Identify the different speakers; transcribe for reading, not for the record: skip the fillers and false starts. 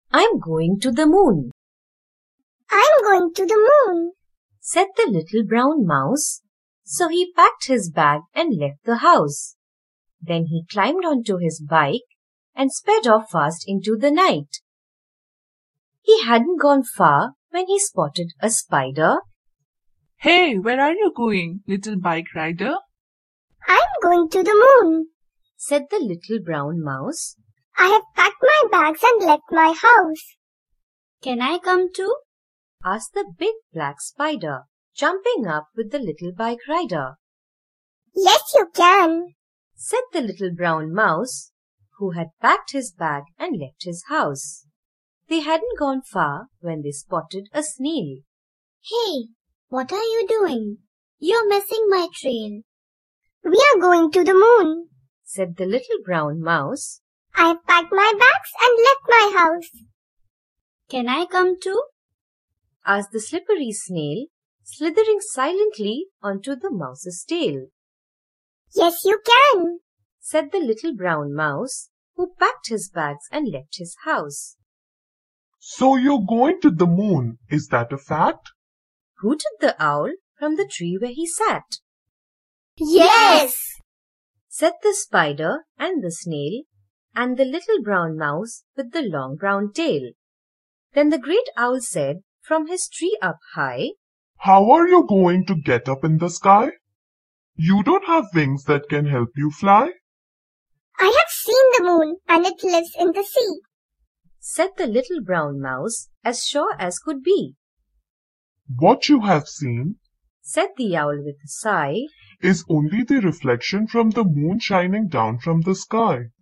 Speaker 1: I'm going to the moon,
Speaker 2: I'm going to the moon,
Speaker 1: said the little brown mouse. So he packed his bag and left the house. Then he climbed onto his bike and sped off fast into the night. He hadn't gone far when he spotted a spider.
Speaker 3: Hey, where are you going, little bike rider?
Speaker 2: I'm going to the moon.
Speaker 1: Said the little brown mouse.
Speaker 2: I have packed my bags and left my house.
Speaker 4: Can I come too?
Speaker 1: Asked the big black spider, jumping up with the little bike rider.
Speaker 2: Yes, you can,
Speaker 1: Said the little brown mouse, who had packed his bag and left his house. They hadn't gone far when they spotted a snail.
Speaker 4: Hey, what are you doing? You're missing my trail.
Speaker 2: We are going to the moon.
Speaker 1: Said the little brown mouse.
Speaker 2: I have packed my bags and left my house.
Speaker 4: Can I come too?
Speaker 1: Asked the slippery snail, slithering silently onto the mouse's tail.
Speaker 2: Yes, you can,
Speaker 1: Said the little brown mouse, who packed his bags and left his house.
Speaker 5: So you're going to the moon, is that a fact?
Speaker 1: Hooted the owl from the tree where he sat.
Speaker 2: Yes,
Speaker 1: Said the spider and the snail and the little brown mouse with the long brown tail. Then the great owl said from his tree up high,
Speaker 5: How are you going to get up in the sky? You don't have wings that can help you fly?
Speaker 2: I have seen the moon and it lives in the sea.
Speaker 1: Said the little brown mouse as sure as could be.
Speaker 5: What you have seen
Speaker 1: Said the owl with a sigh.
Speaker 5: is only the reflection from the moon shining down from the sky.